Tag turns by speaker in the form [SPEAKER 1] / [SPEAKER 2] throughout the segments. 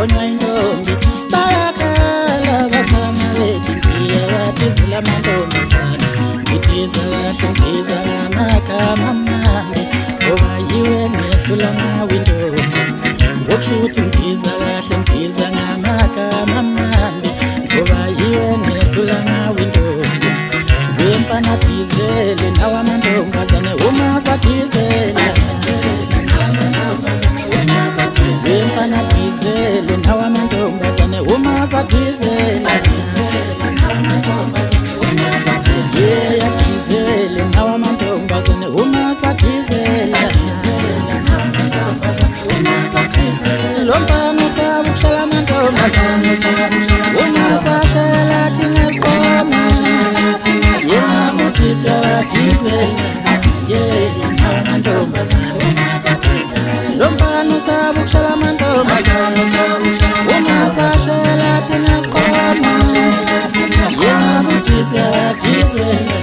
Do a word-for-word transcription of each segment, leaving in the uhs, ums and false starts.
[SPEAKER 1] kugonwa intombi bayakhala bafana bethu ngiyawabizela amantombazane ngitiza kahle ngiza ngamagama amnandi ngoba yiwe ngehlula ngawo intombi ngokushuthi ngiza kahle ngiza ngamagama amnandi ngoba yiwe ngehlula ngawo intombi ngempana dizele nawo amantombazane uma sadizela ngempana dizele nawo amantombazane uma sadizela yeah dizele nawo amantombazane uma sadizela lompano sabukushala amantombazane uma sashela thina siqoma yeah muthi siyadizela yeah nawo amantombazane lompano sabukushala amantombazane uma sashela thina siqoma yeah muthi siyadizela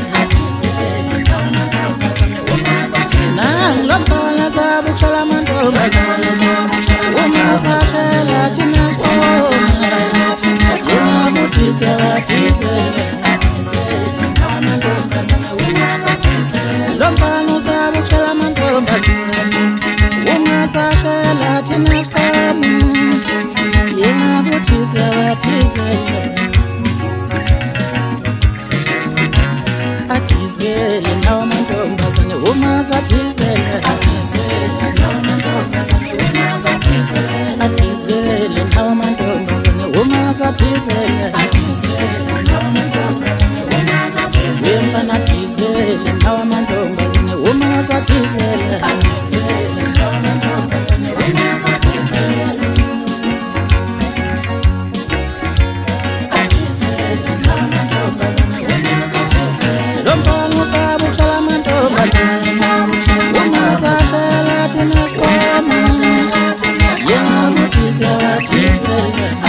[SPEAKER 1] lompano sabukushala amantombazane uma sashela thina siqoma yeah muthi siyadizela lompano sabukushala amantombazane uma sashela thina siqoma yeah muthi siyadizela adizele nawo amantombazane uma sadizela adizele nawo amantombazane uma sadizela adizele nawo amantombazane uma sadizela adizele nawo amantombazane uma sadizela adizele nawo amantombazane uma sadizela adizele nawo amantombazane uma sadizela lompano sabukushala amantombazane uma sashela thina siqoma yeah muthi siyadizela